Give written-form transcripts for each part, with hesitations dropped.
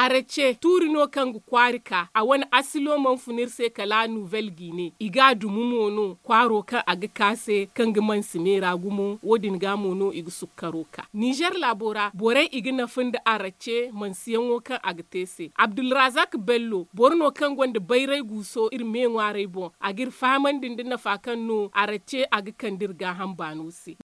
arace turino kan kwarika a wani asilo man funir se kala nouvelle guinée iga dumumono kwaro kan aga kase kan man simera gumo wodin ga mono igu sukkaro ka Niger labora bore igi na funda arace man siyanwo kan aga tese Abdulrazak Bello borno kan gonda bayrai guso irme ngware bon agir faman dindina fakan no arace aga kandir ga hambano si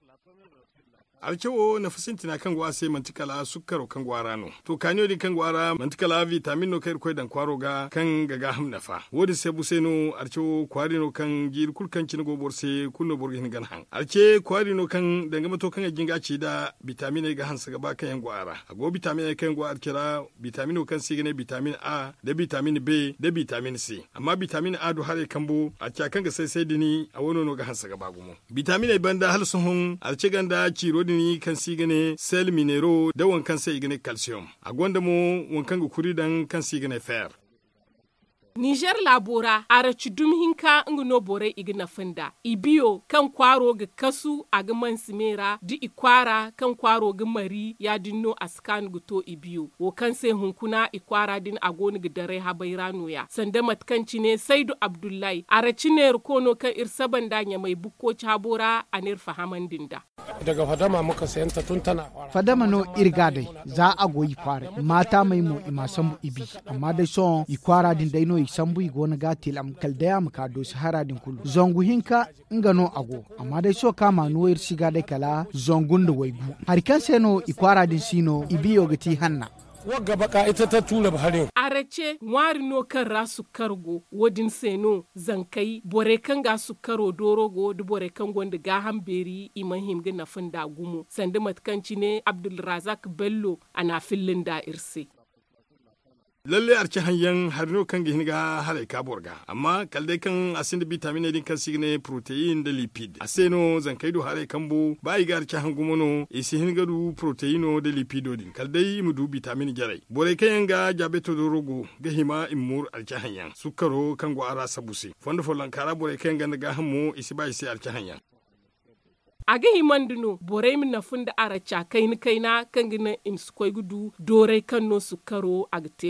alcewo na fasintina kan gwa sai mantikala sukkaro kan gwara no to kanyo di kan gwara mantikala vitamin no kai koy dan kwaro ga kan gaga ham nafa wodi se buseno alcewo kwari no kan jir kulkan cin go borse kunno borgin gan han alce kwari no kan danga mato kan ginga ci da vitamin ga hansa gaba kan yan gwara ago vitamin kan gwa alkira vitamin no kan sigene vitamin A da vitamin B da vitamin C amma vitamin A do hare kambo a kan ga sai dini a wono no ga hansa gaba gumo vitamin A banda hal sun alce ganda ciro ni kan sigane sel minero da wankan sai igane calcium a gwanda mo wankan ga kuri dan kan sigane fer Niger labora araci dum hinka ngno bore igna funda ibiyo kan kwaro ga kasu aga man simera di ikwara kan kwaro ga mari ya dinno askan guto ibiyo wo kan sai hunkuna ikwara din agoni ga dare habairano ya sanda matkanci ne Saidu Abdullahi araci ne kono kan irsaban danya mai bukko chabora anir fahaman dinda daga fadama muka sayanta tun tana fadama no irgadai za a goyi kware mata mai mu imasan ibi amma dai son ikwara din dai no sambu igona gatil am kaldaya maka do sahara din kulu zongu hinka ngano ago amma dai so kama no ir siga dai kala zongun da waigu harkan seno ikwara din sino ibiyo gati hanna wagga baka ita ta tura baharin arace ngwari no kan rasu kargo wodin seno zankai bore kan ga su karo dorogo du bore kan gonda ga hamberi iman himga na funda gumo sanda matkanci ne Abdulrazak Bello ana fillin da irse lalle arci hanyan harno kan gihin ga halai ka borga amma kalde kan asin da vitamin din kan signe protein da lipid aseno zan kai do halai kambo bai ga arci hangumono isi hin ga du proteino da lipido din kalde mu du vitamin jarai bore kan ga jabeto do rogo ga hima imur arci hanyan sukaro kan go ara sabuse fondo folan kara bore kan ga hammo isi bai sai arci hanyan aga himanduno bore min na funda aracha kaina kan gina imskoi gudu dore kan no sukaro agte